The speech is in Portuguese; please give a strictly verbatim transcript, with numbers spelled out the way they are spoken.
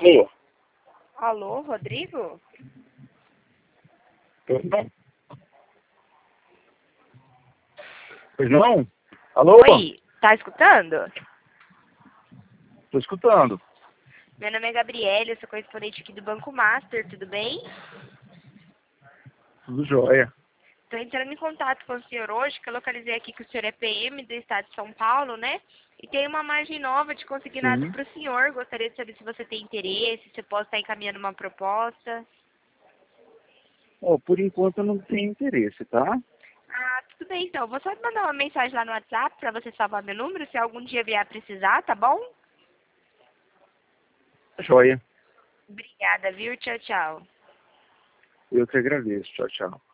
Alô? Alô, Rodrigo? Pois não? Pois não? Alô? Oi, tá escutando? Tô escutando. Meu nome é Gabriele, eu sou correspondente aqui do Banco Master, tudo bem? Tudo jóia. Estou entrando em contato com o senhor hoje, que eu localizei aqui que o senhor é P M do estado de São Paulo, né? E tem uma margem nova de consignado Sim. para o senhor. Gostaria de saber se você tem interesse, se eu posso estar encaminhando uma proposta. Ó, por enquanto eu não tenho interesse, tá? Ah, tudo bem então. Vou só mandar uma mensagem lá no WhatsApp para você salvar meu número, se algum dia vier a precisar, tá bom? Jóia. Obrigada, viu? Tchau, tchau. Eu que agradeço. Tchau, tchau.